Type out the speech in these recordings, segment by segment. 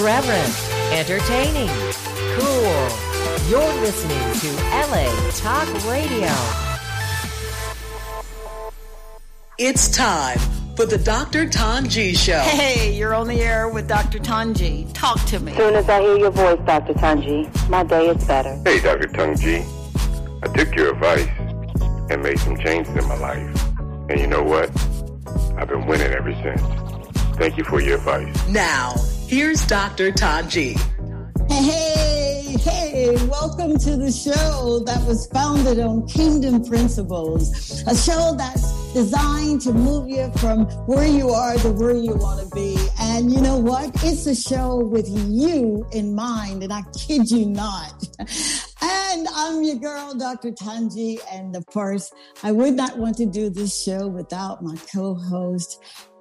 Irreverent, entertaining, cool. You're listening to LA Talk Radio. It's time for the Dr. Tanji Show. Hey, you're on the air with Dr. Tanji. Talk to me. As soon as I hear your voice, Dr. Tanji, my day is better. Hey, Dr. Tanji. I took your advice and made some changes in my life. And you know what? I've been winning ever since. Thank you for your advice. Now, here's Dr. Tanji. Hey, welcome to the show that was founded on Kingdom Principles, a show that's designed to move you from where you are to where you want to be. And you know what? It's a show with you in mind, and I kid you not. And I'm your girl, Dr. Tanji, and of course, I would not want to do this show without my co-host,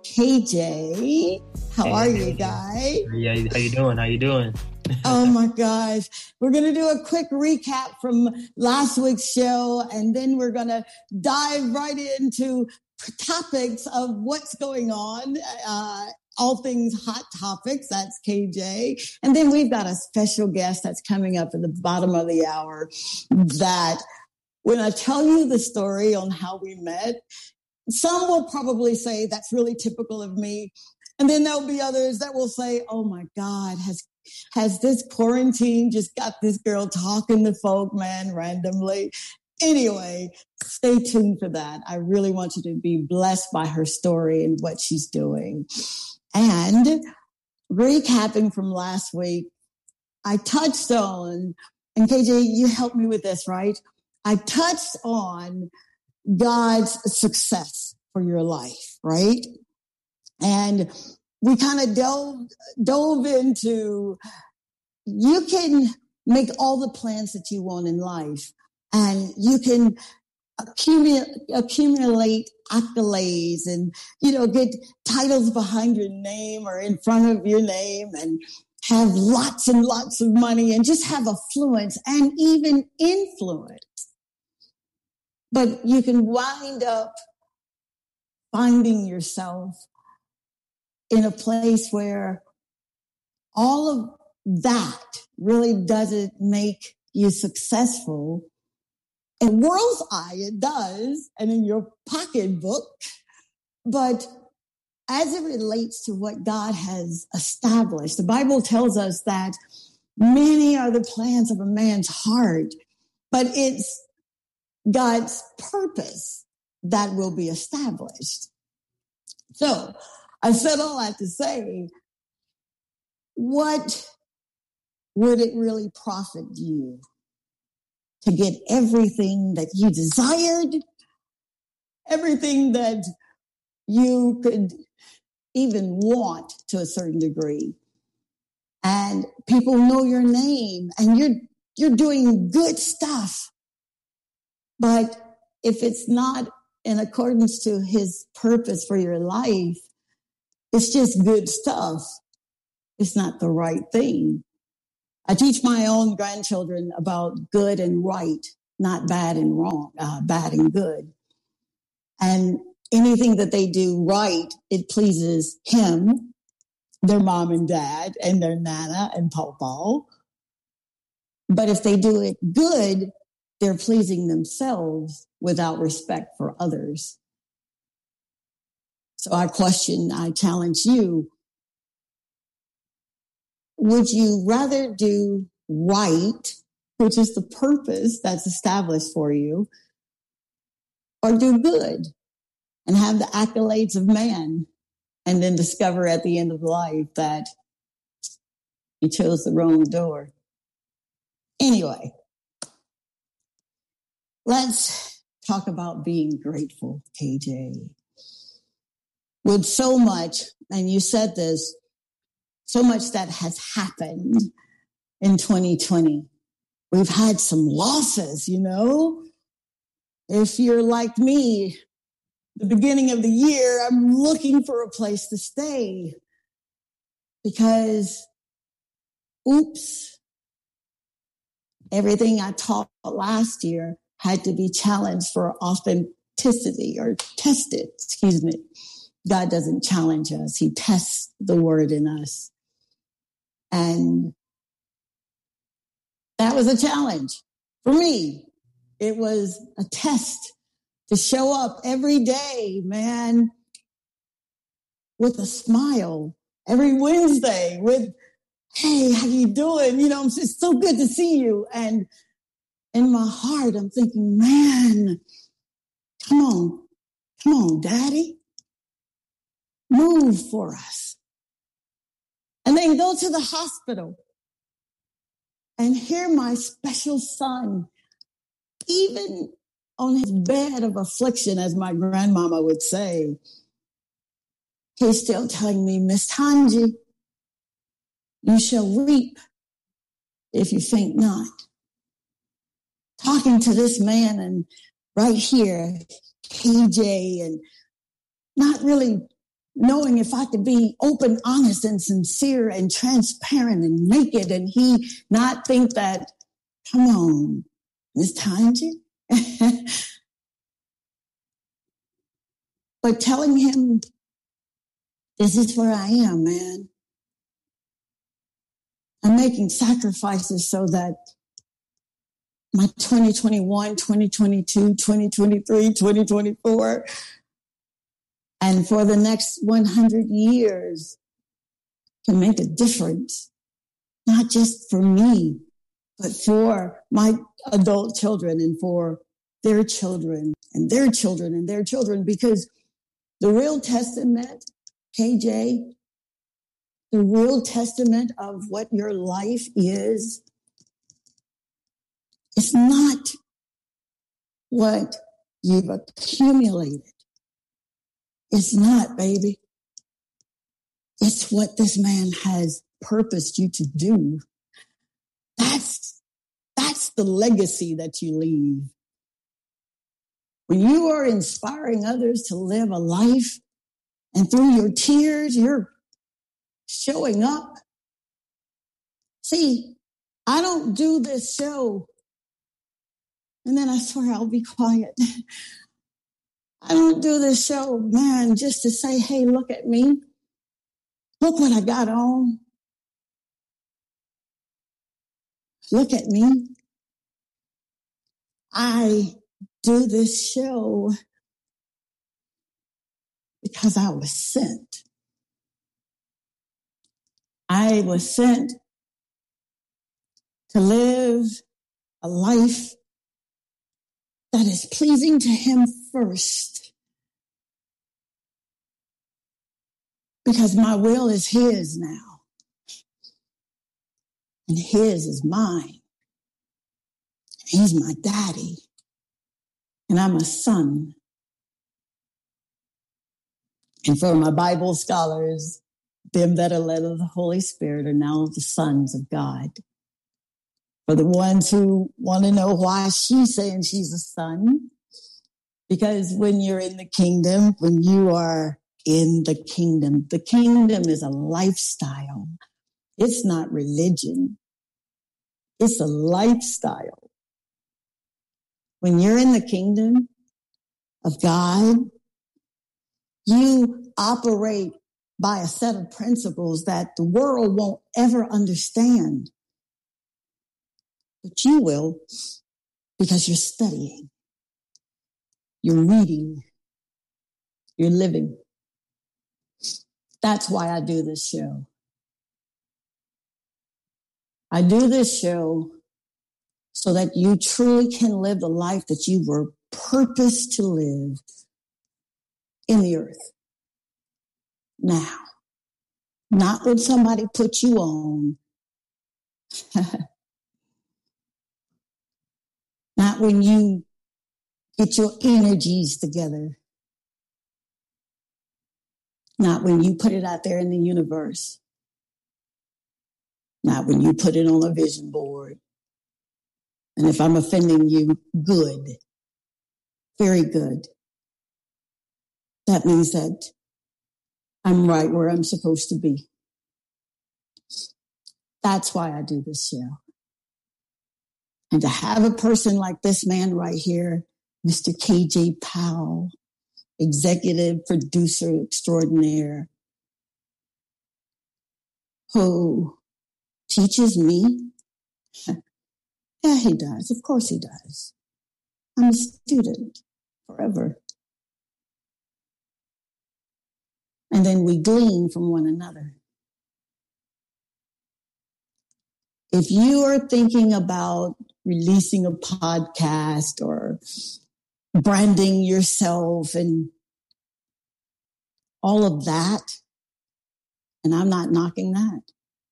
KJ. How are you, guy? Yeah, how you doing? Oh my gosh. We're going to do a quick recap from last week's show, and then we're going to dive right into topics of what's going on, all things hot topics. That's KJ. And then we've got a special guest that's coming up at the bottom of the hour that when I tell you the story on how we met, some will probably say that's really typical of me. And then there'll be others that will say, oh my God, has this quarantine just got this girl talking to folk, man, randomly? Anyway, stay tuned for that. I really want you to be blessed by her story and what she's doing. And recapping from last week, I touched on, and KJ, you helped me with this, right? I touched on God's success for your life, right? And we kind of dove into, you can make all the plans that you want in life, and you can accumulate accolades and, get titles behind your name or in front of your name and have lots and lots of money and just have affluence and even influence. But you can wind up finding yourself in a place where all of that really doesn't make you successful. In the world's eye, it does, and in your pocketbook. But as it relates to what God has established, the Bible tells us that many are the plans of a man's heart, but it's God's purpose that will be established. So I said all that to say, what would it really profit you to get everything that you desired, everything that you could even want to a certain degree, and people know your name and you're doing good stuff, but if it's not in accordance to his purpose for your life, it's just good stuff. It's not the right thing. I teach my own grandchildren about good and right, not bad and wrong, bad and good. And anything that they do right, it pleases him, their mom and dad, and their nana and pawpaw. But if they do it good, they're pleasing themselves without respect for others. So I challenge you, would you rather do right, which is the purpose that's established for you, or do good and have the accolades of man and then discover at the end of life that you chose the wrong door? Anyway, let's talk about being grateful, KJ. With so much, and you said this, so much that has happened in 2020. We've had some losses, If you're like me, the beginning of the year, I'm looking for a place to stay because, everything I taught last year had to be challenged for authenticity or tested, God doesn't challenge us. He tests the word in us. And that was a challenge for me. It was a test to show up every day, man, with a smile. Every Wednesday with, hey, how you doing? You know, it's so good to see you. And in my heart, I'm thinking, man, come on, Daddy. Move for us. And then go to the hospital and hear my special son, even on his bed of affliction, as my grandmama would say, he's still telling me, Miss Tanji, you shall reap if you faint not. Talking to this man and right here, KJ, and not really knowing if I could be open, honest, and sincere and transparent and naked, and he not think that, come on, Miss Tanji. But telling him, this is where I am, man. I'm making sacrifices so that my 2021, 2022, 2023, 2024, and for the next 100 years can make a difference, not just for me, but for my adult children and for their children and their children and their children, because the real testament, KJ, the real testament of what your life is, it's not what you've accumulated. It's not, baby. It's what this man has purposed you to do. That's the legacy that you leave. When you are inspiring others to live a life, and through your tears, you're showing up. See, I don't do this show and then I swear I'll be quiet. I don't do this show, man, just to say, hey, look at me. Look what I got on. Look at me. I do this show because I was sent. I was sent to live a life that is pleasing to him first. Because my will is his now. And his is mine. He's my daddy. And I'm a son. And for my Bible scholars, them that are led of the Holy Spirit are now the sons of God. For the ones who want to know why she's saying she's a son, because when you're in the kingdom, when you are in the kingdom is a lifestyle. It's not religion. It's a lifestyle. When you're in the kingdom of God, you operate by a set of principles that the world won't ever understand. But you will, because you're studying, you're reading, you're living. That's why I do this show. I do this show so that you truly can live the life that you were purposed to live in the earth. Now, not when somebody put you on. Not when you get your energies together. Not when you put it out there in the universe. Not when you put it on a vision board. And if I'm offending you, good. Very good. That means that I'm right where I'm supposed to be. That's why I do this show. And to have a person like this man right here, Mr. KJ Powell, executive producer extraordinaire, who teaches me? Yeah, he does. Of course he does. I'm a student forever. And then we glean from one another. If you are thinking about releasing a podcast or branding yourself and all of that, and I'm not knocking that,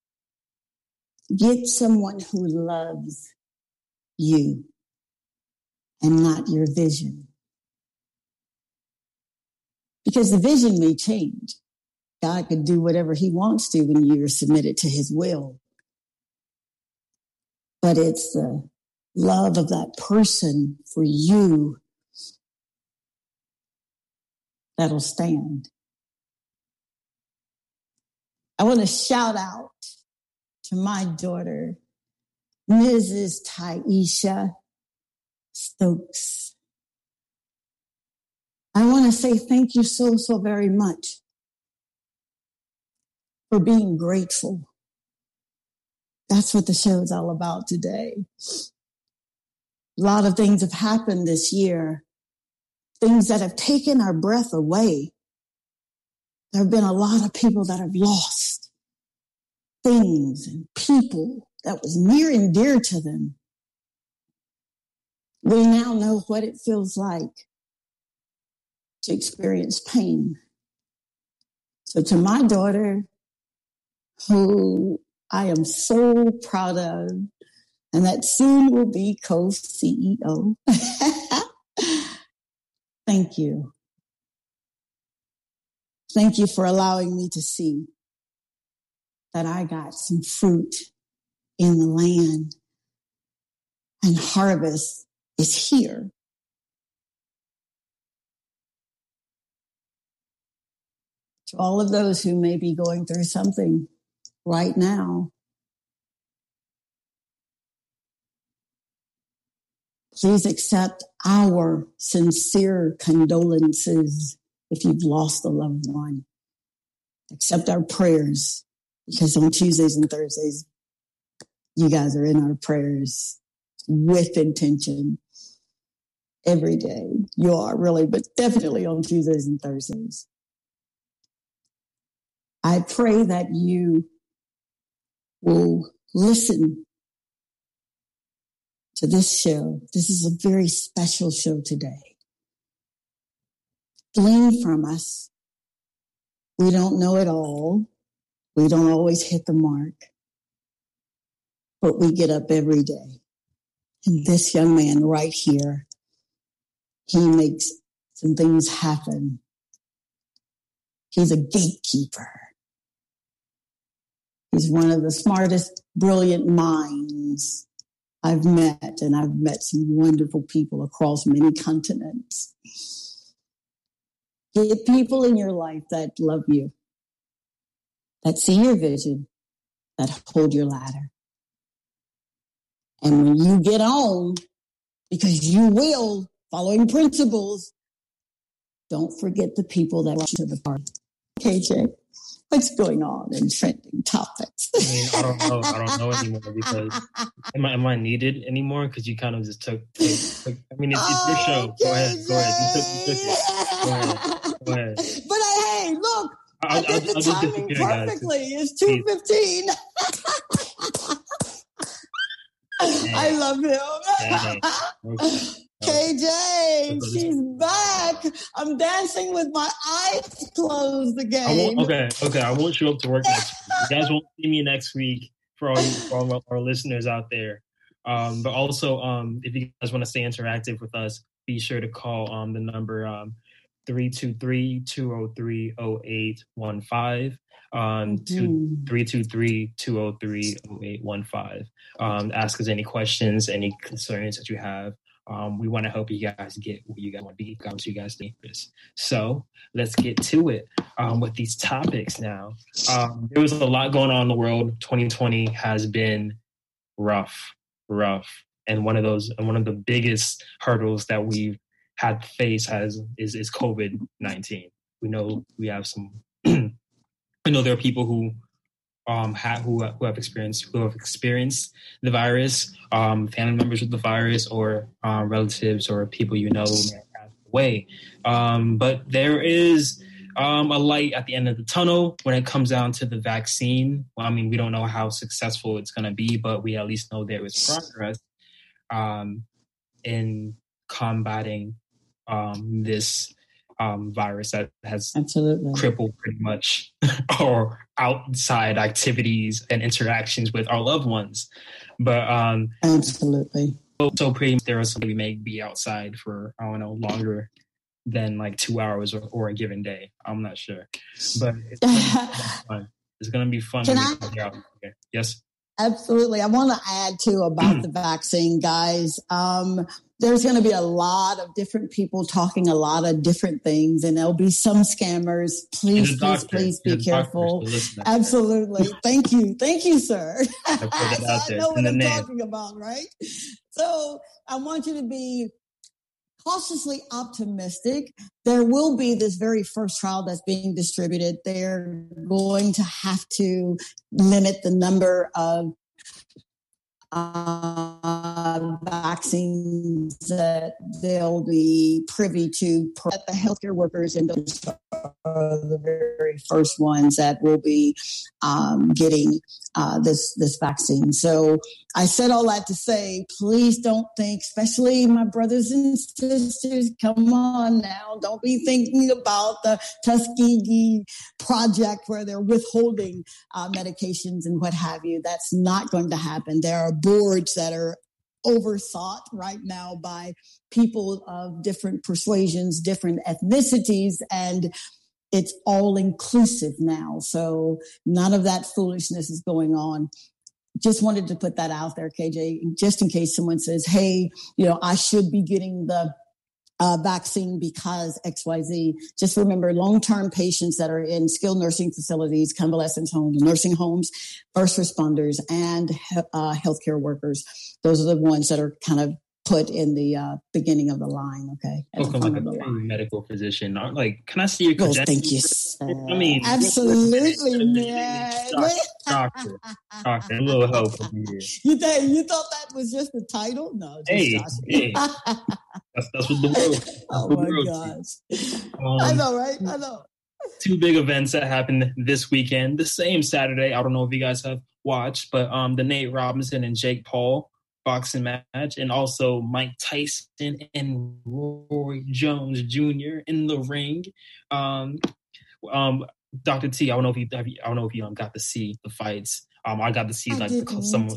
get someone who loves you and not your vision. Because the vision may change. God can do whatever he wants to when you're submitted to his will. But it's the love of that person for you that'll stand. I want to shout out to my daughter, Mrs. Taisha Stokes. I want to say thank you so very much for being grateful. That's what the show is all about today. A lot of things have happened this year, things that have taken our breath away. There have been a lot of people that have lost things and people that was near and dear to them. We now know what it feels like to experience pain. So to my daughter, who I am so proud of, and that soon will be co-CEO. Thank you. Thank you for allowing me to see that I got some fruit in the land and harvest is here. To all of those who may be going through something right now, please accept our sincere condolences if you've lost a loved one. Accept our prayers, because on Tuesdays and Thursdays, you guys are in our prayers with intention every day. You are really, but definitely on Tuesdays and Thursdays. I pray that you will listen to this show. This is a very special show today. Glean from us. We don't know it all. We don't always hit the mark. But we get up every day. And this young man right here, he makes some things happen. He's a gatekeeper. He's one of the smartest, brilliant minds I've met, and I've met some wonderful people across many continents. Get people in your life that love you, that see your vision, that hold your ladder. And when you get on, because you will, following principles, don't forget the people that want you to the party. KJ, what's going on in trending topics? I mean, I don't know anymore, because am I needed anymore? Because you kind of just took I mean, it's your show. Go ahead. You took it. Go ahead. But hey, look, I did the timing perfectly. It's 2:15. I love him. Okay. KJ, she's back. I'm dancing with my eyes closed again. Okay. I won't show up to work next week. You guys won't see me next week for all our listeners out there. But also, if you guys want to stay interactive with us, be sure to call the number 323-203-0815. 323-203-0815. Ask us any questions, any concerns that you have. We want to help you guys get where you guys want to be, what you guys need this. So let's get to it with these topics now. There was a lot going on in the world. 2020 has been rough. And one of the biggest hurdles that we've had to face is COVID-19. We know we have some, I know there are people who who have experienced the virus, family members with the virus, or relatives or people you know may have passed away. But there is a light at the end of the tunnel when it comes down to the vaccine. Well, I mean, we don't know how successful it's going to be, but we at least know there is progress in combating this virus that has crippled pretty much our outside activities and interactions with our loved ones. But absolutely. So pretty much there are some we may be outside for, I don't know, longer than like 2 hours or a given day. I'm not sure. But it's going to be fun. Yes? Absolutely. I want to add too about the vaccine, guys. There's going to be a lot of different people talking a lot of different things, and there'll be some scammers. Please be careful. Absolutely. Thank you, sir. I know what I'm talking about, right? So I want you to be cautiously optimistic. There will be this very first trial that's being distributed. They're going to have to limit the number of vaccines that they'll be privy to. The healthcare workers and those are the very first ones that will be getting this vaccine. So I said all that to say, please don't think, especially my brothers and sisters, come on now, don't be thinking about the Tuskegee project where they're withholding medications and what have you. That's not going to happen. There are boards that are overthought right now by people of different persuasions, different ethnicities, and it's all inclusive now. So none of that foolishness is going on. Just wanted to put that out there, KJ, just in case someone says, hey, I should be getting the vaccine because XYZ. Just remember, long-term patients that are in skilled nursing facilities, convalescent homes, nursing homes, first responders, and healthcare workers. Those are the ones that are kind of put in the beginning of the line, okay? Welcome, like a medical physician. Like, can I see your credentials? Thank you, sir. I mean, absolutely, man. Doctor, a little help over here. You thought that was just the title? No, just hey. That's what the world. Oh my gosh! I know, right? I know. Two big events that happened this weekend, the same Saturday. I don't know if you guys have watched, but the Nate Robinson and Jake Paul boxing match, and also Mike Tyson and Roy Jones Jr. in the ring. Dr. T, I don't know if you got to see the fights. I got to see some.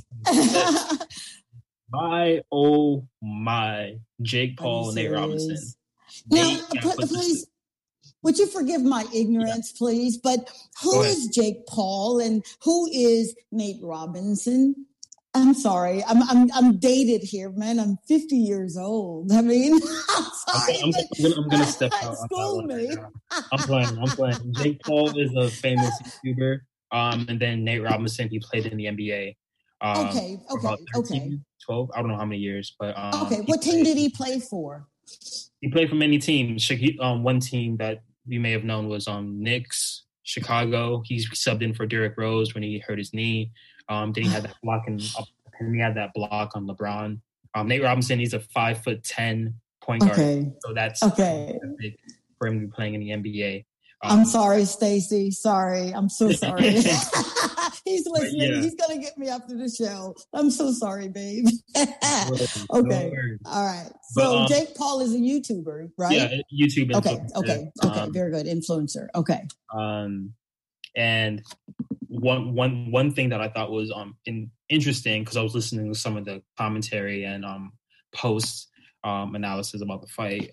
My Jake Paul and Nate Robinson. Now, please, would you forgive my ignorance, please? But who is Jake Paul and who is Nate Robinson? I'm sorry. I'm dated here, man. I'm 50 years old. I mean, I'm sorry. I'm gonna step out. School me. I'm playing. Jake Paul is a famous YouTuber. And then Nate Robinson, he played in the NBA. Okay. 12. I don't know how many years, but What team did he play for? He played for many teams. One team that you may have known was Knicks, Chicago. He subbed in for Derrick Rose when he hurt his knee. Then he had that block and he had that block on LeBron. Nate Robinson, he's a 5'10" point guard. So that's big for him to be playing in the NBA. I'm sorry, Stacey. Sorry. I'm so sorry. He's listening. Yeah. He's going to get me after the show. I'm so sorry, babe. Okay. All right. So Jake Paul is a YouTuber, right? Yeah, YouTube. Okay. Very good. Influencer. Okay. And one thing that I thought was interesting, because I was listening to some of the commentary and post analysis about the fight.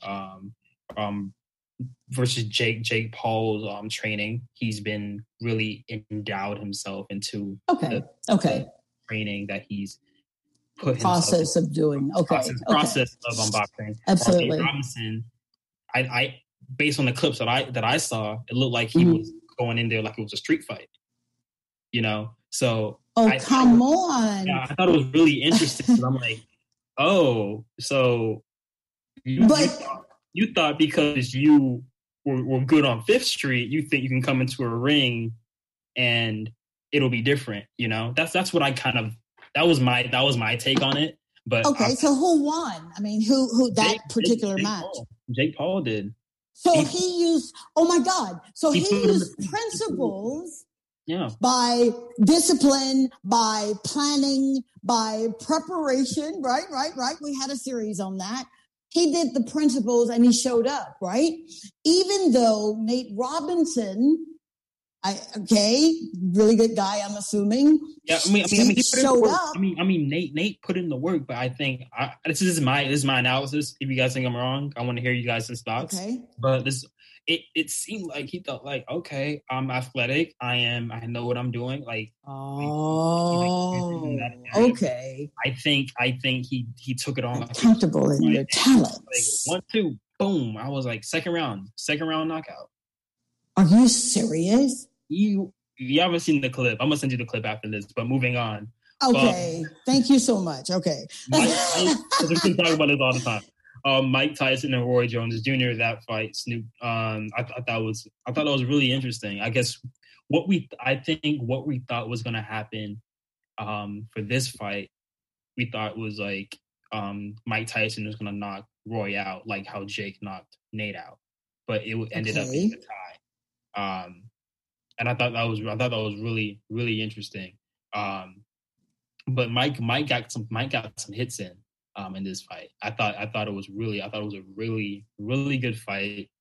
Versus Jake Paul's training, he's been really endowed himself into the training that he's put process of doing. Process of unboxing. Absolutely. Robinson, I based on the clips that I saw, it looked like he was going in there like it was a street fight. So come on. Yeah, I thought it was really interesting. I'm like, so you thought because you were good on Fifth Street, you think you can come into a ring and it'll be different. That's what that was my take on it. But okay, so who won? I mean, who that particular match? Jake Paul did. So he used, oh my God. So he used principles by discipline, by planning, by preparation, right? We had a series on that. He did the principles and he showed up, right? Even though Nate Robinson, really good guy, I'm assuming. Yeah, I mean, he showed up. I mean, Nate put in the work, but I think this is my analysis. If you guys think I'm wrong, I want to hear you guys' thoughts. Okay. But it seemed like he thought like, okay, I'm athletic. I know what I'm doing. Like, okay. I think he took it on. I'm comfortable in your talents. Like 1, 2, boom. I was like second round knockout. Are you serious? You haven't seen the clip. I'm gonna send you the clip after this. But moving on. Okay, thank you so much. Okay, we can talk about this all the time. Mike Tyson and Roy Jones Jr. That fight, Snoop. I thought that was really interesting. I guess what we thought was gonna happen for this fight, we thought was like Mike Tyson was gonna knock Roy out, like how Jake knocked Nate out, but it ended up being a tie. And I thought that was really, really interesting. But Mike got some hits in this fight. I thought it was a really, really good fight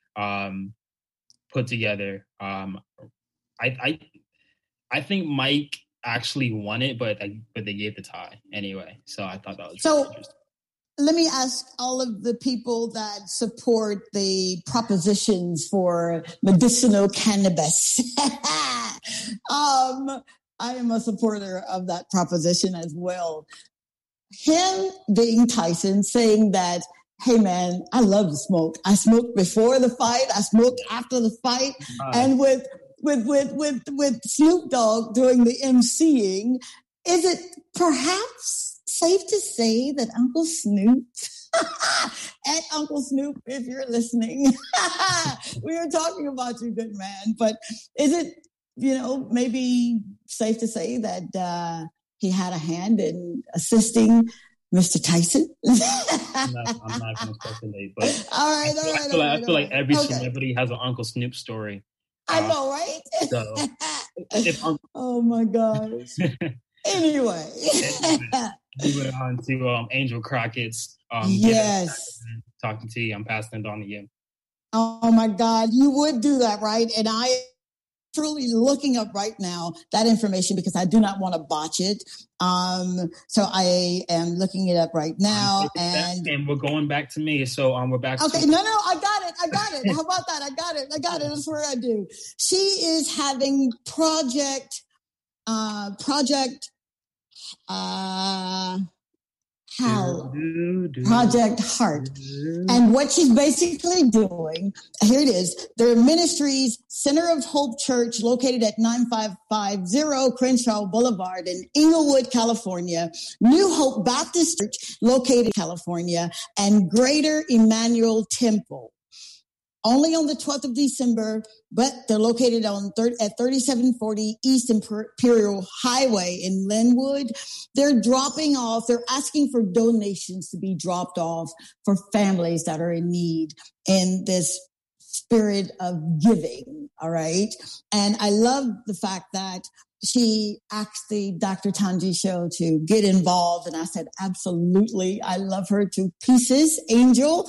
put together. I think Mike actually won it, but they gave the tie anyway. So I thought that was really interesting. Let me ask all of the people that support the propositions for medicinal cannabis. I am a supporter of that proposition as well. Him being Tyson saying that, hey man, I love to smoke. I smoked before the fight. I smoked after the fight. And with Snoop Dogg doing the emceeing, is it perhaps safe to say that Uncle Snoop, and Uncle Snoop, if you're listening, we are talking about you, good man. But is it, maybe safe to say that he had a hand in assisting Mr. Tyson? I'm not going to speculate, but all right. I feel like every celebrity has an Uncle Snoop story. I know, right? So, oh my gosh. Anyway. Moving on to Angel Crockett's yes. Talking to you. I'm passing it on to you. Oh my God, you would do that, right? And I am truly looking up right now that information because I do not want to botch it. So I am looking it up right now, and we're going back to me. So we're back. Okay, no, I got it. How about that? I got it. That's what I do. She is having Project Project Heart. And what she's basically doing, here it is, their ministries, Center of Hope Church, located at 9550 Crenshaw Boulevard in Inglewood, California, New Hope Baptist Church, located in California, and Greater Emmanuel Temple. Only on the 12th of December, but they're located at 3740 East Imperial Highway in Linwood. They're asking for donations to be dropped off for families that are in need in this spirit of giving, all right? And I love the fact that she asked the Dr. Tanji show to get involved, and I said, absolutely. I love her to pieces, Angel.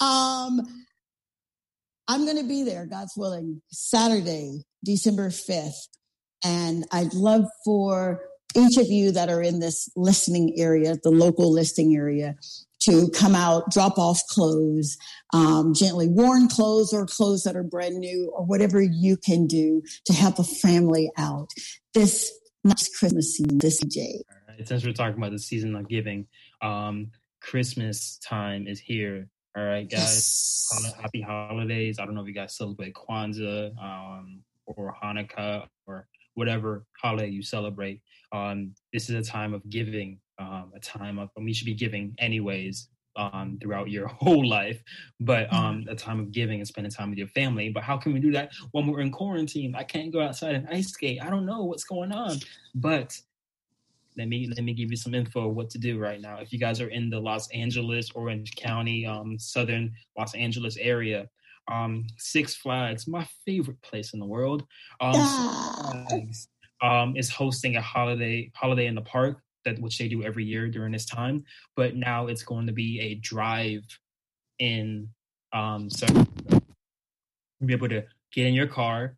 I'm going to be there, God's willing, Saturday, December 5th. And I'd love for each of you that are in this listening area, the local listing area, to come out, drop off clothes, gently worn clothes or clothes that are brand new or whatever you can do to help a family out this nice Christmas season, this day. All right, since we're talking about the season of giving, Christmas time is here. All right, guys. Yes. Happy holidays. I don't know if you guys celebrate Kwanzaa or Hanukkah or whatever holiday you celebrate. This is a time of giving, a time of, and we should be giving anyways. throughout your whole life, but a time of giving and spending time with your family. But how can we do that when we're in quarantine? I can't go outside and ice skate. I don't know what's going on. But let me give you some info of what to do right now. If you guys are in the Los Angeles, Orange County, southern Los Angeles area, Six Flags, my favorite place in the world, Six Flags, is hosting a holiday in the park, which they do every year during this time. But now it's going to be a drive-in, so you'll be able to get in your car,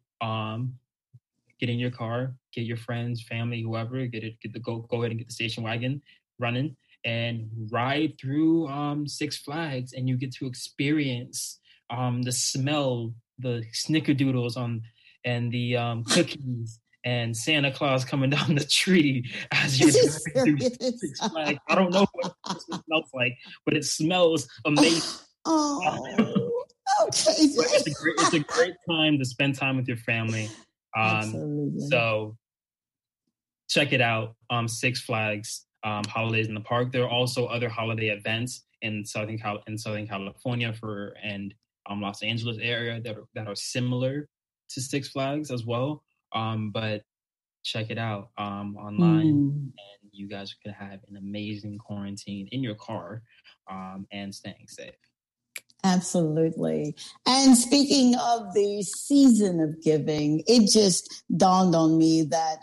get your friends, family, whoever, go ahead and get the station wagon running and ride through Six Flags, and you get to experience the smell, the snickerdoodles and the cookies and Santa Claus coming down the tree as you're driving through Six Flags. I don't know what it smells like, but it smells amazing. Okay. It's a great time to spend time with your family. Absolutely. So check it out. Six Flags holidays in the park. There are also other holiday events in Southern California and Los Angeles area that are similar to Six Flags as well. But check it out online, and you guys are gonna have an amazing quarantine in your car, and staying safe. Absolutely. And speaking of the season of giving, it just dawned on me that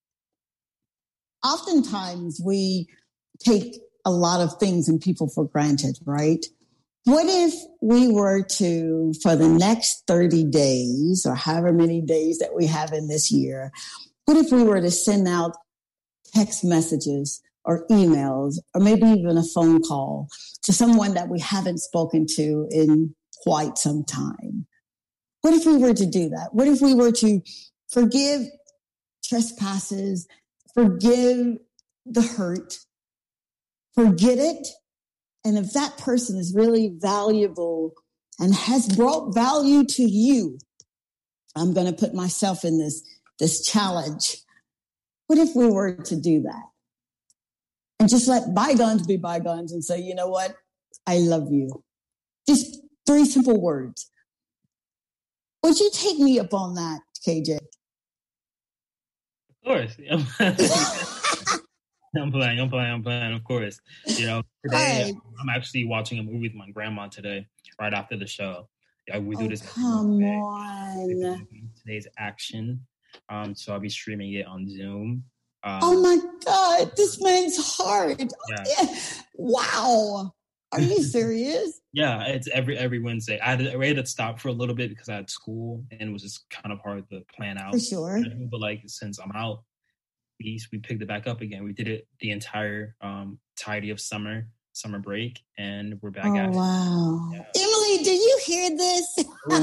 oftentimes we take a lot of things and people for granted, right? What if we were to, for the next 30 days or however many days that we have in this year, what if we were to send out text messages or emails or maybe even a phone call to someone that we haven't spoken to in quite some time? What if we were to do that? What if we were to forgive trespasses, forgive the hurt, forget it? And if that person is really valuable and has brought value to you, I'm going to put myself in this challenge. What if we were to do that? And just let bygones be bygones and say, you know what? I love you. Just 3 simple words. Would you take me up on that, KJ? Of course. I'm playing, of course. Today Right. I'm actually watching a movie with my grandma today, right after the show. Yeah, we do this. Come on. Today's action. So I'll be streaming it on Zoom. Oh my God, this man's heart. Yeah. Wow. Are you serious? Yeah, it's every Wednesday. I had to stop for a little bit because I had school and it was just kind of hard to plan out. For sure. But since I'm out, we picked it back up again. We did it the entire entirety of summer break, and we're back at it. Oh, wow. Yeah. Emily, do you hear this?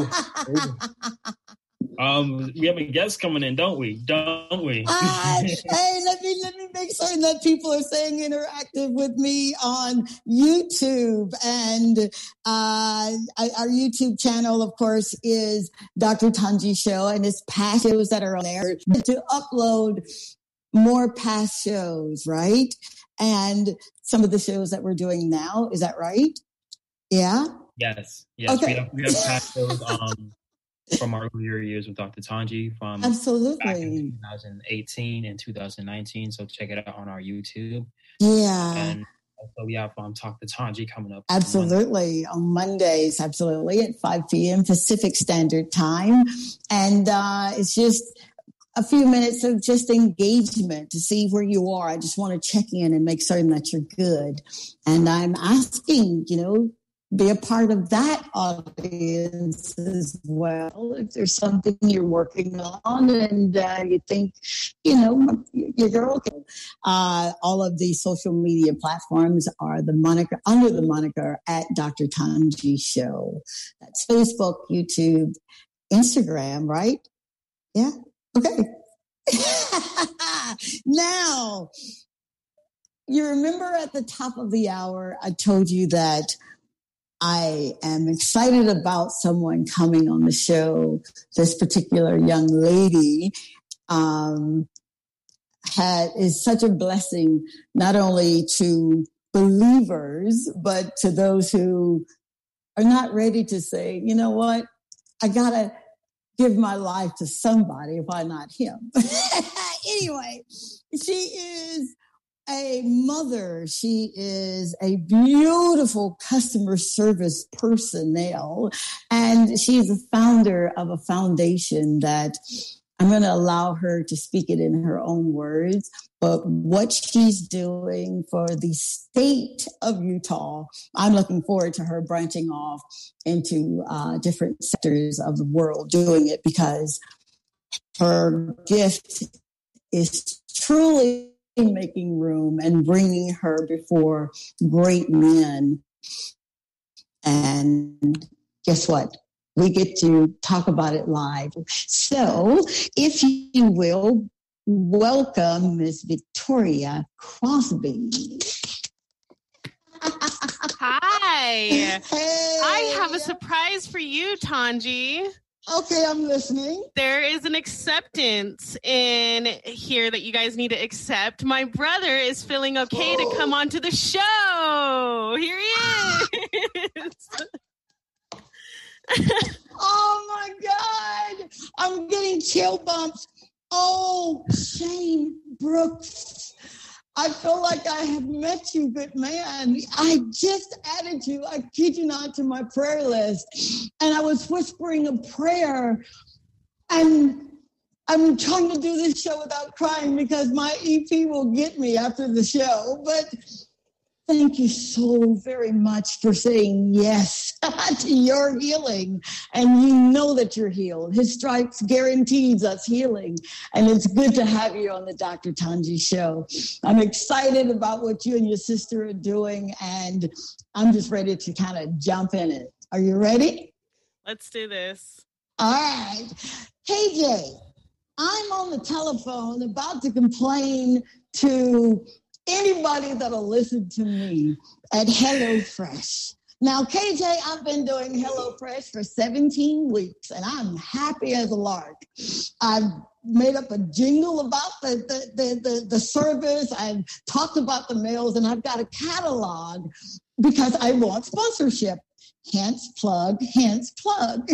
We have a guest coming in, don't we? Hey, let me make certain that people are staying interactive with me on YouTube. And our YouTube channel, of course, is Dr. Tanji Show, and it's past shows that are on there to upload more past shows, right? And some of the shows that we're doing now, is that right? Yeah? Yes. Okay. We have past shows from our earlier years with Dr. Tanji from Absolutely. Back in 2018 and 2019. So check it out on our YouTube. Yeah. And also we have Talk to Tanji coming up. Absolutely. On Mondays, absolutely, at 5 p.m. Pacific Standard Time. And it's just a few minutes of just engagement to see where you are. I just want to check in and make certain that you're good. And I'm asking, be a part of that audience as well. If there's something you're working on and you think, you're okay. All of the social media platforms are under the moniker at Dr. Tanji Show. That's Facebook, YouTube, Instagram, right? Yeah. Okay. Now, you remember at the top of the hour, I told you that I am excited about someone coming on the show. This particular young lady is such a blessing, not only to believers, but to those who are not ready to say, you know what, I got to give my life to somebody, why not him? Anyway, she is a mother. She is a beautiful customer service personnel, and she's a founder of a foundation that I'm going to allow her to speak it in her own words. But what she's doing for the state of Utah, I'm looking forward to her branching off into different sectors of the world doing it, because her gift is truly making room and bringing her before great men. And guess what? We get to talk about it live. So if you will, welcome Miss Victoria Crosby. Hi. Hey. I have a surprise for you, Tanji. Okay, I'm listening. There is an acceptance in here that you guys need to accept. My brother is feeling okay to come onto the show. Here he is. Oh my God. I'm getting chill bumps. Oh, Shane Brooks. I feel like I have met you, good man. I just added you, I kid you not, to my prayer list. And I was whispering a prayer. And I'm trying to do this show without crying because my EP will get me after the show. But thank you so very much for saying yes to your healing. And you know that you're healed. His stripes guarantees us healing. And it's good to have you on the Dr. Tanji show. I'm excited about what you and your sister are doing. And I'm just ready to kind of jump in it. Are you ready? Let's do this. All right. KJ, I'm on the telephone about to complain to anybody that'll listen to me at HelloFresh. Now, KJ, I've been doing HelloFresh for 17 weeks, and I'm happy as a lark. I've made up a jingle about the service. I've talked about the meals, and I've got a catalog because I want sponsorship. Hence plug, hence plug.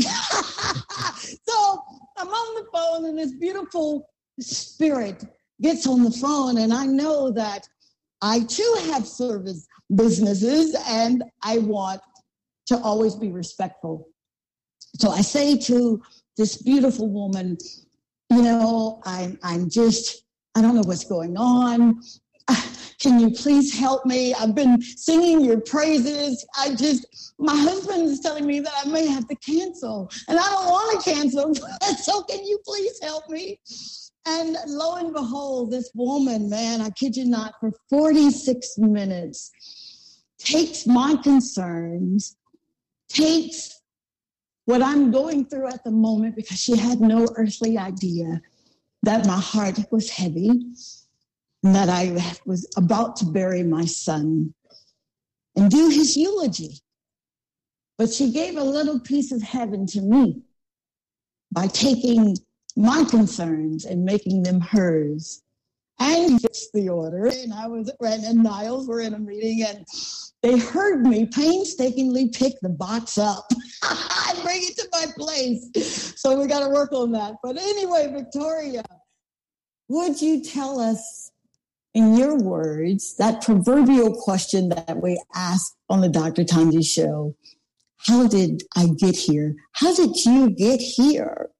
So I'm on the phone, and this beautiful spirit gets on the phone, and I know that I too have service businesses, and I want to always be respectful. So I say to this beautiful woman, you know, I don't know what's going on. Can you please help me? I've been singing your praises. My husband is telling me that I may have to cancel, and I don't want to cancel. So can you please help me? And lo and behold, this woman, man, I kid you not, for 46 minutes, takes my concerns, takes what I'm going through at the moment, because she had no earthly idea that my heart was heavy and that I was about to bury my son and do his eulogy. But she gave a little piece of heaven to me by taking my concerns and making them hers. And fixed the order. And Niles were in a meeting, and they heard me painstakingly pick the box up and bring it to my place. So we got to work on that. But anyway, Victoria, would you tell us in your words that proverbial question that we ask on the Dr. Tanji show? How did I get here? How did you get here?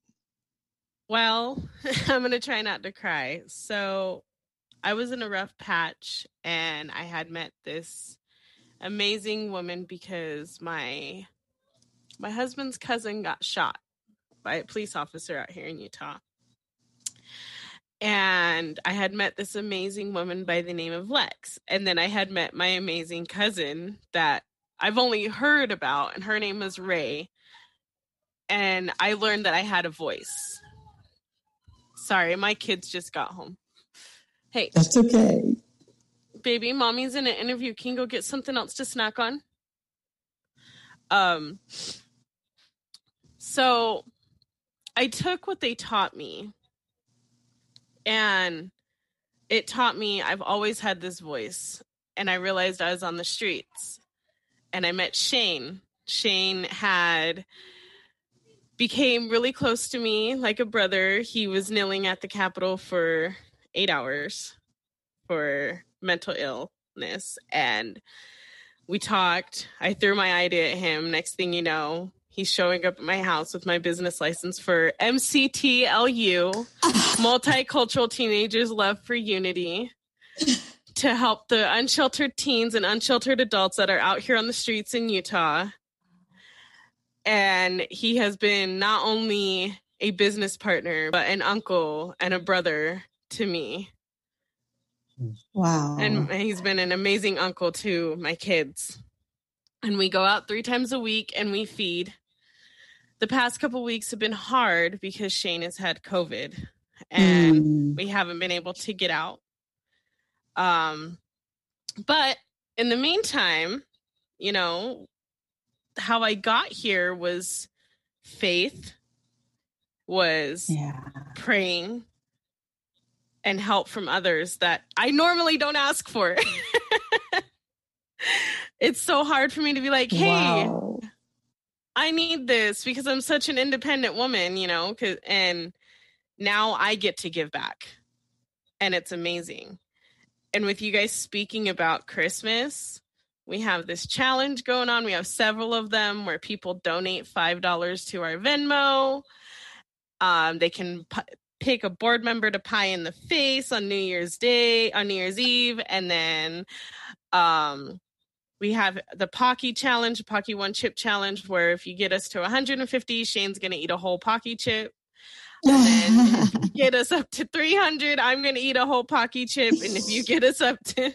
Well, I'm going to try not to cry. So I was in a rough patch, and I had met this amazing woman because my husband's cousin got shot by a police officer out here in Utah. And I had met this amazing woman by the name of Lex. And then I had met my amazing cousin that I've only heard about, and her name was Ray. And I learned that I had a voice. Sorry, my kids just got home. Hey. That's okay. Baby, mommy's in an interview. Can you go get something else to snack on? So I took what they taught me, and it taught me I've always had this voice. and I realized I was on the streets, and I met Shane. Shane became really close to me, like a brother. He was kneeling at the Capitol for 8 hours for mental illness, and we talked. I threw my idea at him. Next thing you know, he's showing up at my house with my business license for MCTLU, Multicultural Teenagers Love for Unity, to help the unsheltered teens and unsheltered adults that are out here on the streets in Utah. And he has been not only a business partner, but an uncle and a brother to me. Wow. And he's been an amazing uncle to my kids. And we go out 3 times a week and we feed. The past couple weeks have been hard because Shane has had COVID and we haven't been able to get out. But in the meantime, you know, how I got here was faith, was praying, and help from others that I normally don't ask for. It's so hard for me to be like, hey, I need this, because I'm such an independent woman, you know, and now I get to give back. And it's amazing. And with you guys speaking about Christmas, we have this challenge going on. We have several of them where people donate $5 to our Venmo. They can pick a board member to pie in the face on New Year's Eve. And then we have the Pocky Challenge, Pocky One Chip Challenge, where if you get us to 150, Shane's going to eat a whole Pocky chip. And then if you get us up to 300, I'm going to eat a whole Pocky chip. And if you get us up to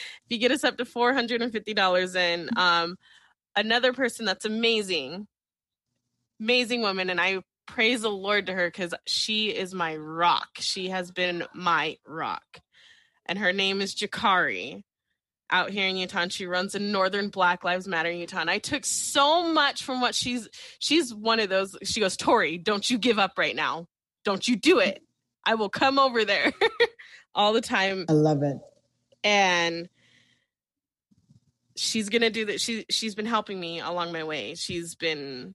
$450, and another person that's amazing woman, and I praise the Lord to her because she is my rock. She has been my rock. And her name is Jakari, out here in Utah, and she runs a Northern Black Lives Matter in Utah. And I took so much from what she's one of those. She goes, Tori, don't you give up right now. Don't you do it. I will come over there all the time. I love it. And she's going to do that. She's been helping me along my way. She's been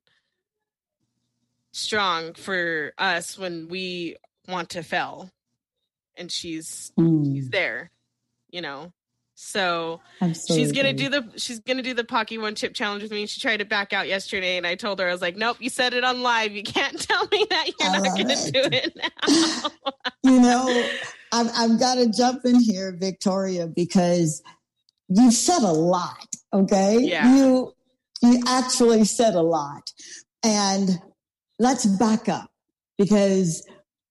strong for us when we want to fail. And she's there, you know. So Absolutely. she's gonna do the Pocky One Chip Challenge with me. She tried to back out yesterday, and I told her, I was like, nope, you said it on live. You can't tell me that you're not gonna do it now. You know, I've got to jump in here, Victoria, because you said a lot. Okay, you actually said a lot, and let's back up, because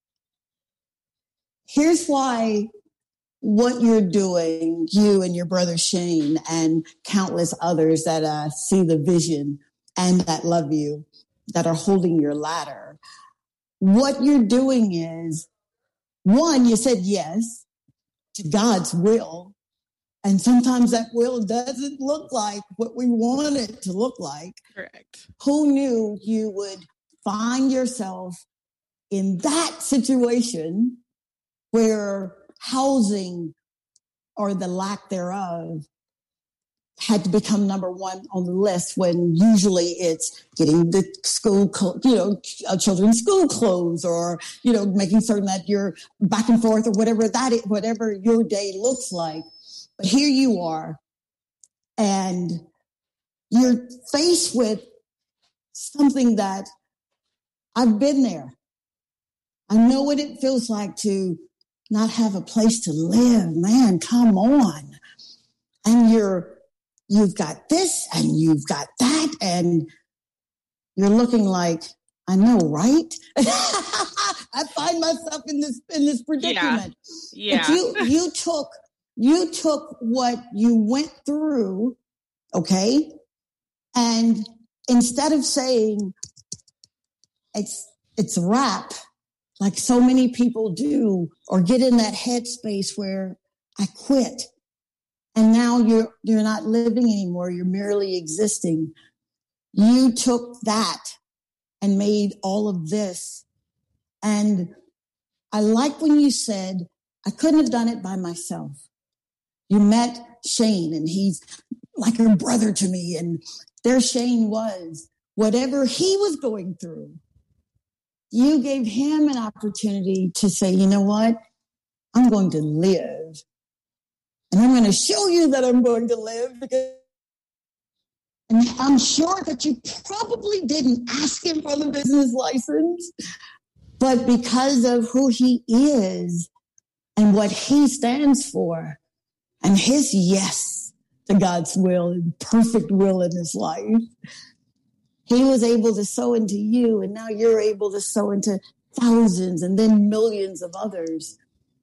here's why. What you're doing, you and your brother Shane and countless others that see the vision and that love you, that are holding your ladder. What you're doing is, one, you said yes to God's will. And sometimes that will doesn't look like what we want it to look like. Correct. Who knew you would find yourself in that situation where housing, or the lack thereof, had to become number one on the list, when usually it's getting the school, children's school clothes, or, making certain that you're back and forth, or whatever your day looks like. But here you are, and you're faced with something that I've been there. I know what it feels like to not have a place to live. Man, come on. And you've got this and you've got that, and you're looking like, I know, right? I find myself in this predicament. Yeah. But you took what you went through, okay? And instead of saying it's a wrap, like so many people do, or get in that headspace where I quit. And now you're not living anymore. You're merely existing. You took that and made all of this. And I like when you said, I couldn't have done it by myself. You met Shane, and he's like a brother to me. And there Shane was, whatever he was going through, you gave him an opportunity to say, you know what? I'm going to live. And I'm going to show you that I'm going to live. And I'm sure that you probably didn't ask him for the business license, but because of who he is and what he stands for and his yes to God's will and perfect will in his life, he was able to sow into you, and now you're able to sow into thousands and then millions of others.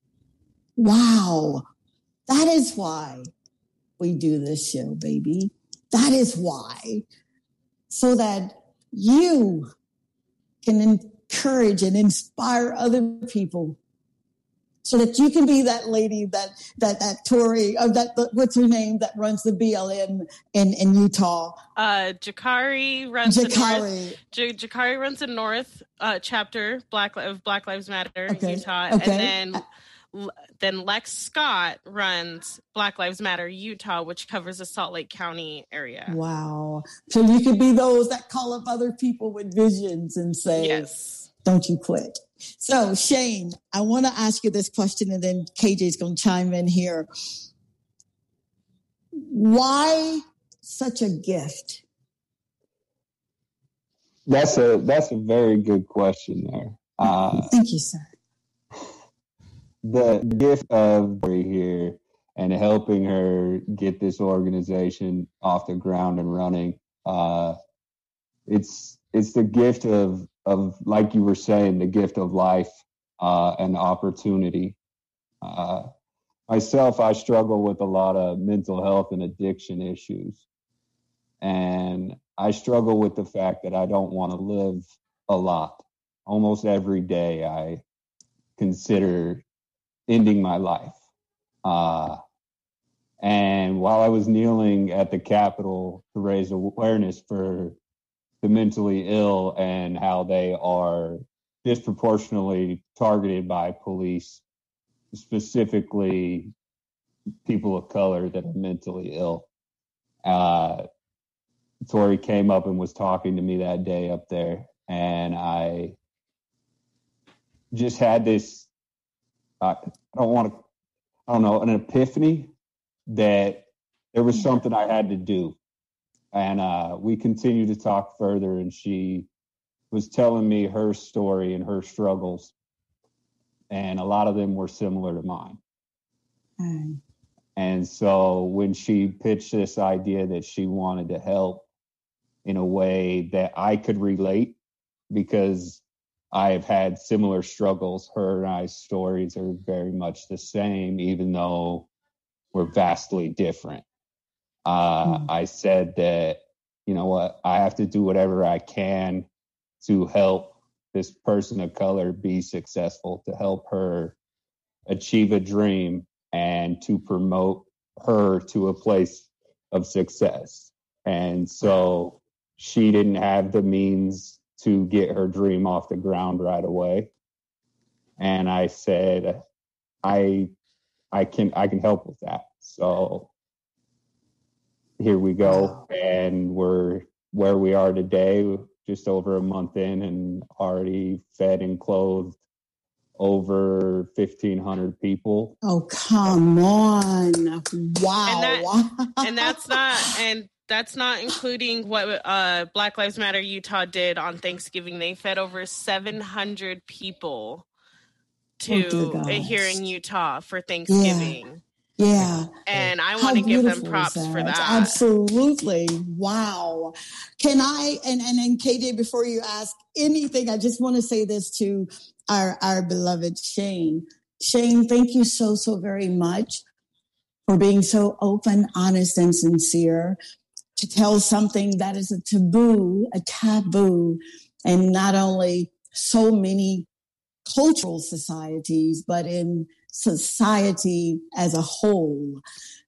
Wow. That is why we do this show, baby. That is why. So that you can encourage and inspire other people. So that you can be that lady, that Tori, what's her name, that runs the BLM in Utah. Jakari runs the North. Jakari runs the North chapter Black Lives Matter Utah, and then Lex Scott runs Black Lives Matter Utah, which covers the Salt Lake County area. Wow! So you could be those that call up other people with visions and say, "Yes, don't you quit." So, Shane, I want to ask you this question, and then KJ's going to chime in here. Why such a gift? That's a very good question there. Thank you, sir. The gift of here and helping her get this organization off the ground and running, it's the gift of like you were saying, the gift of life and opportunity. Myself, I struggle with a lot of mental health and addiction issues. And I struggle with the fact that I don't want to live a lot. Almost every day I consider ending my life. And while I was kneeling at the Capitol to raise awareness for the mentally ill and how they are disproportionately targeted by police, specifically people of color that are mentally ill. Tori came up and was talking to me that day up there, and I just had this, an epiphany that there was something I had to do. And we continued to talk further, and she was telling me her story and her struggles. And a lot of them were similar to mine. Mm. And so when she pitched this idea that she wanted to help in a way that I could relate, because I have had similar struggles, her and I's stories are very much the same, even though we're vastly different. I said that, you know what, I have to do whatever I can to help this person of color be successful, to help her achieve a dream and to promote her to a place of success. And so she didn't have the means to get her dream off the ground right away. And I said, I can help with that. So here we go. And we're where we are today, just over a month in, and already fed and clothed over 1,500 people. Oh, come on. Wow. And that's not including what Black Lives Matter Utah did on Thanksgiving. They fed over 700 people here in Utah for Thanksgiving. Yeah. And I want to give them props for that. Absolutely. Wow. Can I, and KJ, before you ask anything, I just want to say this to our beloved Shane. Shane, thank you so very much for being so open, honest, and sincere to tell something that is a taboo, and not only so many cultural societies, but in society as a whole.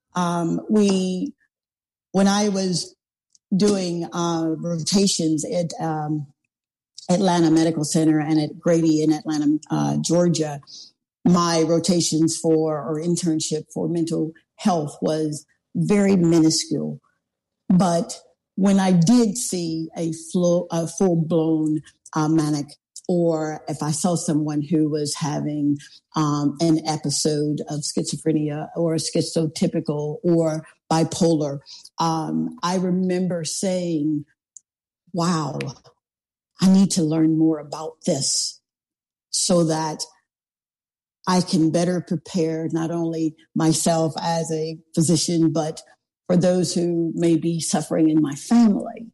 When I was doing rotations at Atlanta Medical Center and at Grady in Atlanta, Georgia, my rotations or internship for mental health was very minuscule. But when I did see a full-blown manic, or if I saw someone who was having an episode of schizophrenia or schizotypical or bipolar, I remember saying, wow, I need to learn more about this so that I can better prepare not only myself as a physician, but for those who may be suffering in my family.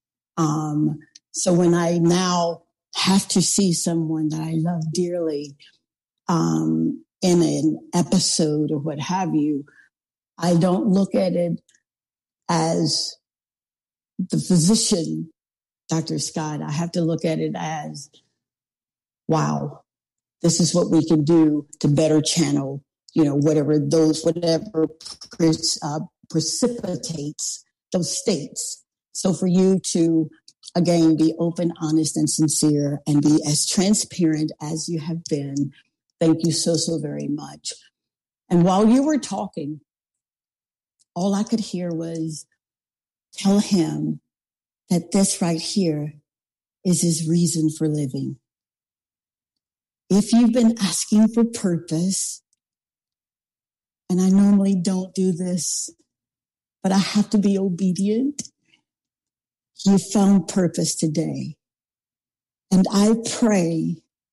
So when I now have to see someone that I love dearly in an episode or what have you, I don't look at it as the physician, Dr. Scott. I have to look at it as, wow, this is what we can do to better channel, whatever precipitates those states. So for you to, again, be open, honest, and sincere and be as transparent as you have been, thank you so, so very much. And while you were talking, all I could hear was, tell him that this right here is his reason for living. If you've been asking for purpose, and I normally don't do this, but I have to be obedient, you found purpose today. And I pray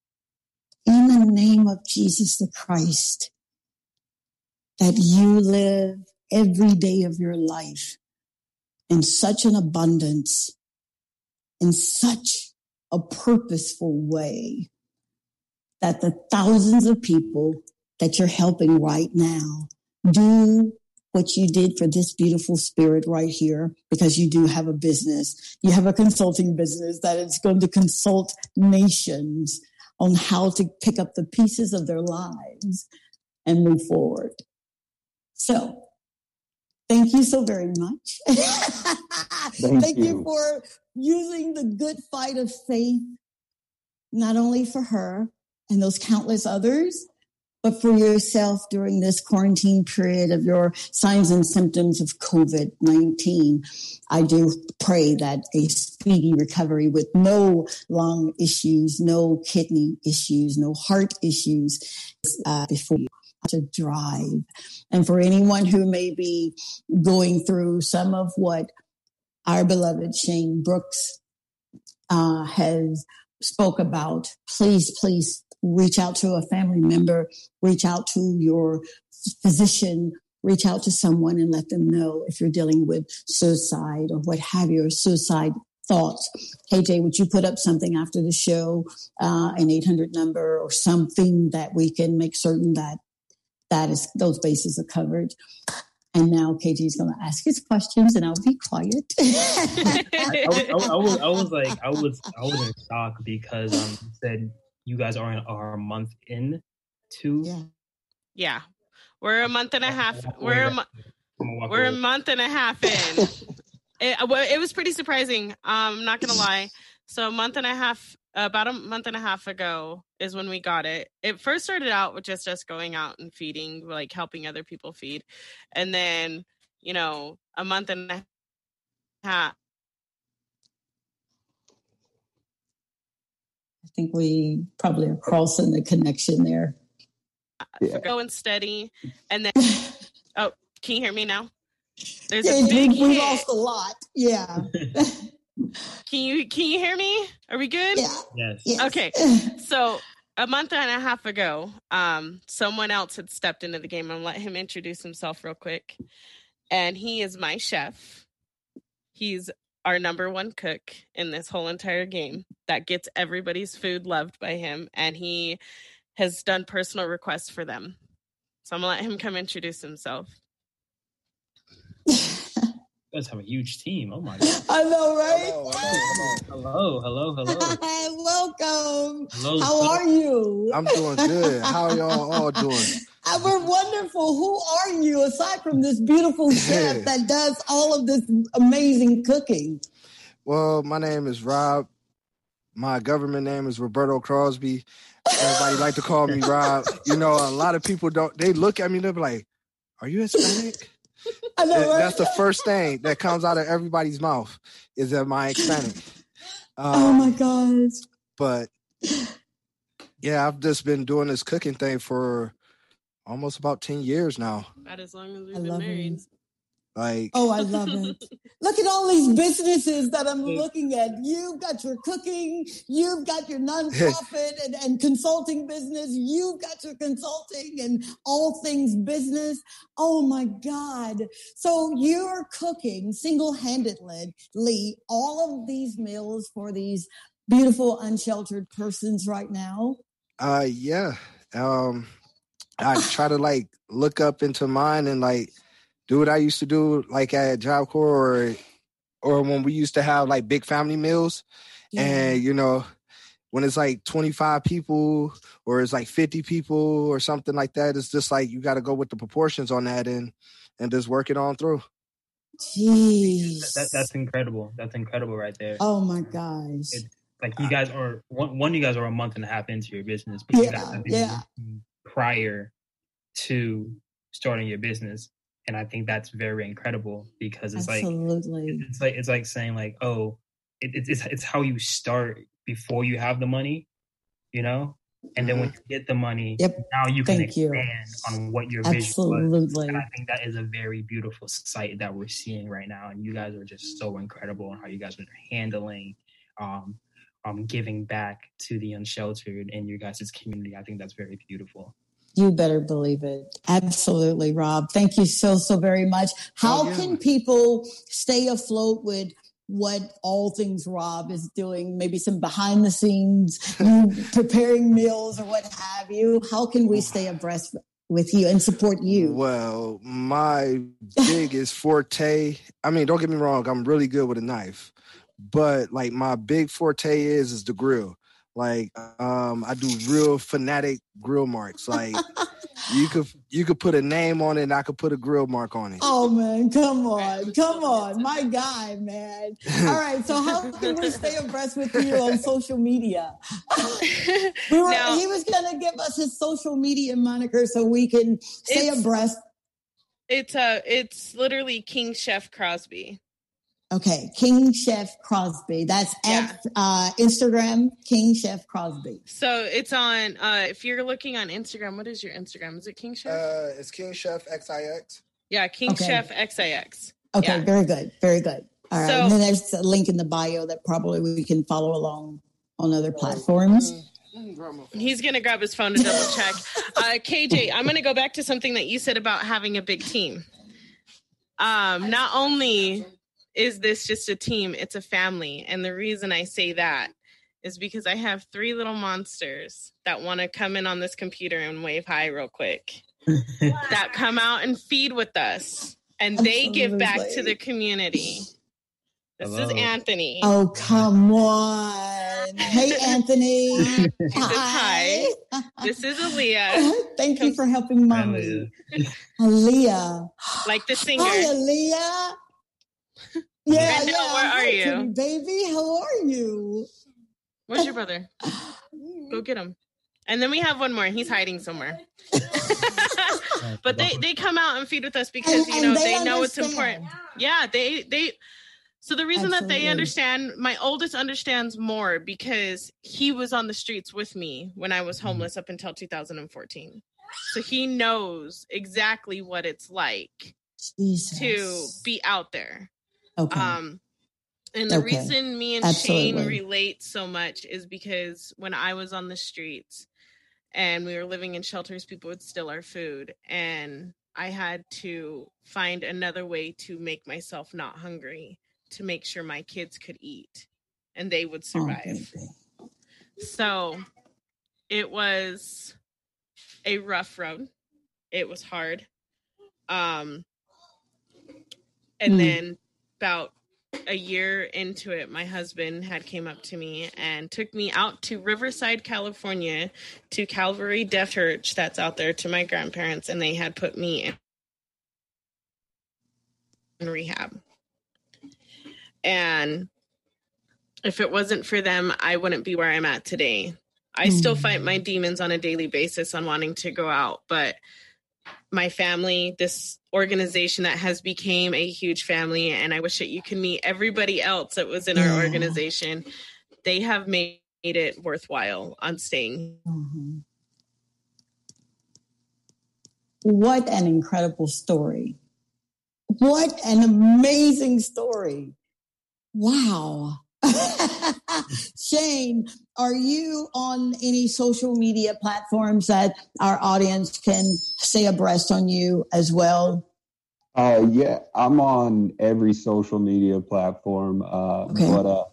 in the name of Jesus the Christ that you live every day of your life in such an abundance, in such a purposeful way, that the thousands of people that you're helping right now do what you did for this beautiful spirit right here, because you do have a business. You have a consulting business that is going to consult nations on how to pick up the pieces of their lives and move forward. So, thank you so very much. Thank you for using the good fight of faith, not only for her and those countless others, but for yourself during this quarantine period of your signs and symptoms of COVID-19. I do pray that a speedy recovery with no lung issues, no kidney issues, no heart issues before you to drive. And for anyone who may be going through some of what our beloved Shane Brooks has spoke about, please reach out to a family member, reach out to your physician, reach out to someone and let them know if you're dealing with suicide or what have you, or suicide thoughts. KJ, would you put up something after the show, an 800 number or something that we can make certain that those bases are covered? And now KJ is going to ask his questions, and I'll be quiet. I was in shock because you said you guys are a month in to. Yeah, we're a month and a half. We're a month and a half in. It was pretty surprising. I'm not gonna lie. So about a month and a half ago is when we got it. It first started out with just us going out and feeding, like helping other people feed. And then, a month and a half. I think we probably are crossing the connection there. Yeah. Going steady. And then, oh, can you hear me now? There's a big hit. We lost a lot. Yeah. Can you hear me? Are we good? Yeah. Yes. Okay. So a month and a half ago, someone else had stepped into the game. I'll let him introduce himself real quick. And he is my chef. He's our number one cook in this whole entire game that gets everybody's food loved by him. And he has done personal requests for them. So I'm going to let him come introduce himself. You guys have a huge team. Oh my God. I know, right? Hello. Welcome. Hello, How are you? I'm doing good. How are y'all all doing? We're wonderful. Who are you aside from this beautiful chef that does all of this amazing cooking? Well, my name is Rob. My government name is Roberto Crosby. Everybody like to call me Rob. A lot of people they look at me, they're like, are you Hispanic? I know, right? That's the first thing that comes out of everybody's mouth is am I Hispanic? Oh my gosh. But yeah, I've just been doing this cooking thing for almost about 10 years now. About as long as we've been married. Like, oh, I love it. Look at all these businesses that I'm looking at. You've got your cooking, you've got your nonprofit and consulting business, you've got your consulting and all things business. Oh my God. So you're cooking single-handedly all of these meals for these beautiful unsheltered persons right now? Yeah. I try to like look up into mine and like do what I used to do, like at Job Corps or when we used to have like big family meals. Yeah. And, you know, when it's like 25 people or it's like 50 people or something like that, it's just like you got to go with the proportions on that and just work it on through. Jeez. That's incredible. That's incredible right there. Oh, my gosh. Like you guys are, you guys are a month and a half into your business. But you guys have been prior to starting your business. And I think that's very incredible because it's it's like saying like, oh, it's how you start before you have the money, you know? And then when you get the money, now you can expand on what your vision was. And I think that is a very beautiful sight that we're seeing right now. And you guys are just so incredible in how you guys are handling giving back to the unsheltered in your guys' community. I think that's very beautiful. You better believe it. Absolutely, Rob. Thank you so very much. How can people stay afloat with what All Things Rob is doing? Maybe some behind the scenes, you preparing meals or what have you. How can we stay abreast with you and support you? Well, my biggest forte, I mean, don't get me wrong, I'm really good with a knife. But like my big forte is the grill. Like, I do real fanatic grill marks. Like, you could put a name on it, and I could put a grill mark on it. Oh man, come on, my guy, man. All right, so how can we stay abreast with you on social media? He was gonna give us his social media moniker so we can stay abreast. It's literally King Chef Crosby. Okay, King Chef Crosby. That's at Instagram, King Chef Crosby. So it's on, if you're looking on Instagram, what is your Instagram? Is it King Chef? It's King Chef XIX. Yeah, King Chef XIX. Okay, very good. Very good. All right, and then there's a link in the bio that probably we can follow along on other platforms. He's going to grab his phone to double check. KJ, I'm going to go back to something that you said about having a big team. Not only is this just a team, it's a family. And the reason I say that is because I have 3 little monsters that want to come in on this computer and wave hi real quick. That come out and feed with us. And they give back to the community. This is Anthony. Oh, come on. Hey, Anthony. Hi. This is Aaliyah. Thank you for helping Mommy. Aaliyah. Like the singer. Hi, Aaliyah. Yeah, Brenda, where are you? Baby, how are you? Where's your brother? Go get him. And then we have one more. He's hiding somewhere. But they come out and feed with us because, they know it's important. Yeah, they so the reason that they understand, my oldest understands more because he was on the streets with me when I was homeless up until 2014. So he knows exactly what it's like to be out there. Okay. And the reason me and Shane relate so much is because when I was on the streets and we were living in shelters, people would steal our food. And I had to find another way to make myself not hungry, to make sure my kids could eat and they would survive. So it was a rough road. It was hard. And then about a year into it, my husband had came up to me and took me out to Riverside, California, to Calvary Deaf Church that's out there, to my grandparents, and they had put me in rehab. And if it wasn't for them, I wouldn't be where I'm at today. I still fight my demons on a daily basis on wanting to go out, but my family, this organization that has become a huge family. And I wish that you could meet everybody else that was in our organization. They have made it worthwhile on staying. Mm-hmm. What an incredible story. What an amazing story. Wow. Shane, are you on any social media platforms that our audience can stay abreast on you as well? Yeah, I'm on every social media platform. But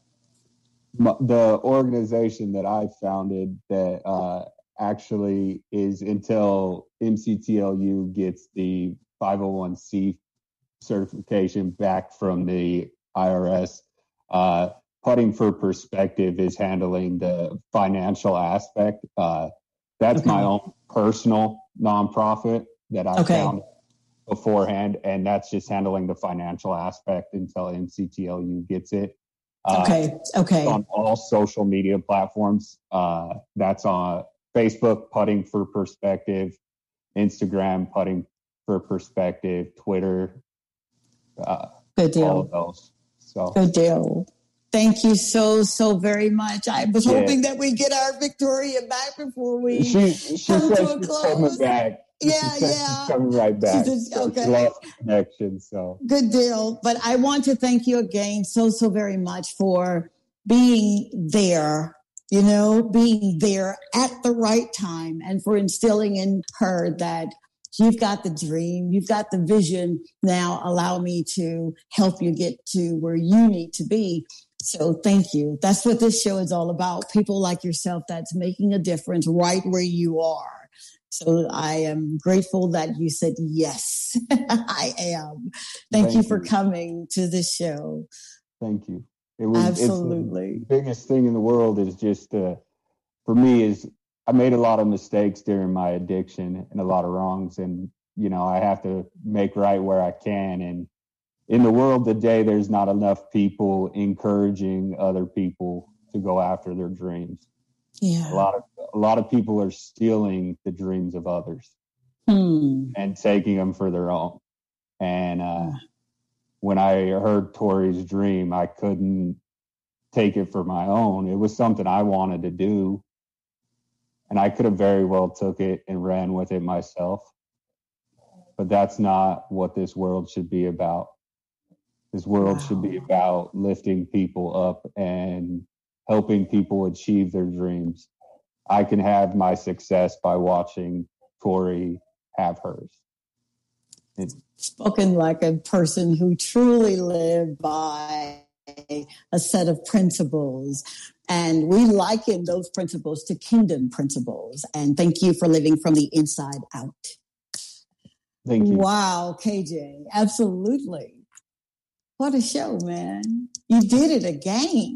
the organization that I founded that actually is until MCTLU gets the 501c certification back from the IRS. Putting for Perspective is handling the financial aspect. That's my own personal nonprofit that I found beforehand, and that's just handling the financial aspect until MCTLU gets it. On all social media platforms. That's on Facebook, Putting for Perspective, Instagram, Putting for Perspective, Twitter. Good deal. All of those. So good deal. Thank you so very much. I was hoping that we get our Victoria back before we come to a close. Coming back. Yeah. Coming right back. She lost connection. So good deal. But I want to thank you again so very much for being there. Being there at the right time, and for instilling in her that you've got the dream, you've got the vision. Now allow me to help you get to where you need to be. So thank you. That's what this show is all about. People like yourself that's making a difference right where you are. So I am grateful that you said yes. I am. Thank you for coming to this show. Thank you. Absolutely. The biggest thing in the world is just, for me, is I made a lot of mistakes during my addiction and a lot of wrongs. And, I have to make right where I can. And in the world today, there's not enough people encouraging other people to go after their dreams. Yeah. A lot of people are stealing the dreams of others and taking them for their own. And when I heard Tori's dream, I couldn't take it for my own. It was something I wanted to do, and I could have very well took it and ran with it myself. But that's not what this world should be about. This world should be about lifting people up and helping people achieve their dreams. I can have my success by watching Tori have hers. Spoken like a person who truly lived by a set of principles. And we liken those principles to kingdom principles. And thank you for living from the inside out. Thank you. Wow, KJ. Absolutely. What a show, man. You did it again.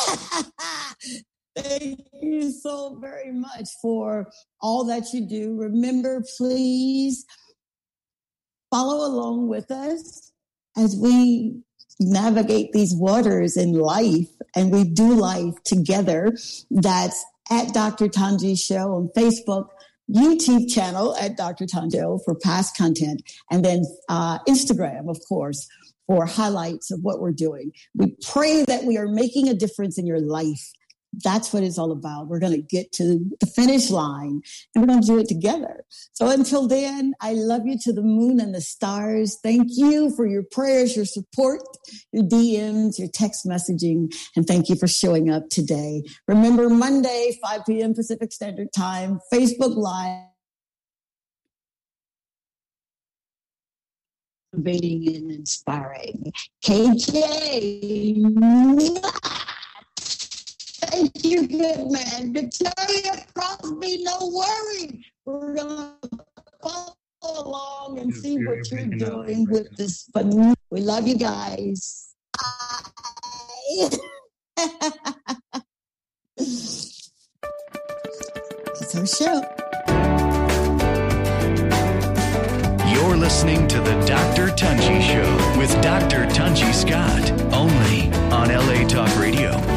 Thank you so very much for all that you do. Remember, please follow along with us as we navigate these waters in life, and we do life together. That's at Dr. Tanji Show on Facebook, YouTube channel at Dr. Tanji Show for past content, and then Instagram, of course, for highlights of what we're doing. We pray that we are making a difference in your life. That's what it's all about. We're going to get to the finish line, and we're going to do it together. So until then, I love you to the moon and the stars. Thank you for your prayers, your support, your DMs, your text messaging, and thank you for showing up today. Remember, Monday, 5 p.m. Pacific Standard Time, Facebook Live. Motivating and inspiring. KJ. Thank you, good man. Victoria Crosby, no worry. We're going to follow along and see what you're doing with this. But we love you guys. Bye. That's our show. You're listening to the Dr. Tunji Show with Dr. Tunji Scott, only on LA Talk Radio.